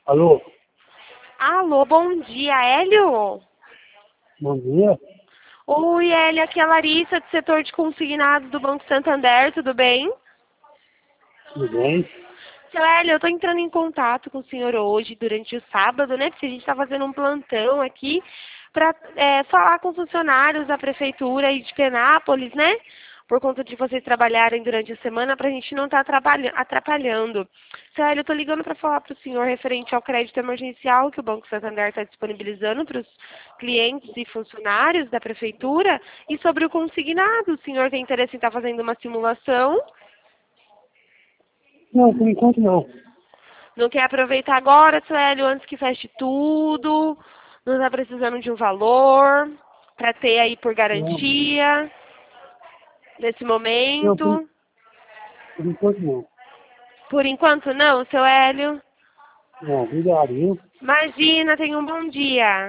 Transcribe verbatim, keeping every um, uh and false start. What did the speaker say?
Alô, Alô, bom dia, Hélio? bom dia. Oi, Hélio, aqui é a Larissa, do setor de consignados do Banco Santander, tudo bem? Tudo bem? Seu Hélio, eu estou entrando em contato com o senhor hoje, durante o sábado, né? Porque a gente está fazendo um plantão aqui para falar com funcionários da prefeitura e de Penápolis, né? Por conta de vocês trabalharem durante a semana, para a gente não estar atrapalhando. Seu Hélio, eu estou ligando para falar para o senhor referente ao crédito emergencial que o Banco Santander está disponibilizando para os clientes e funcionários da prefeitura e sobre o consignado. O senhor tem interesse em estar fazendo uma simulação? Não, por enquanto não. Não quer aproveitar agora, Suélio, antes que feche tudo? Não está precisando de um valor para ter aí por Não, garantia nesse não por, momento? por enquanto não. Por enquanto não, seu Hélio? Não, obrigado, viu? Imagina, tenha um bom dia.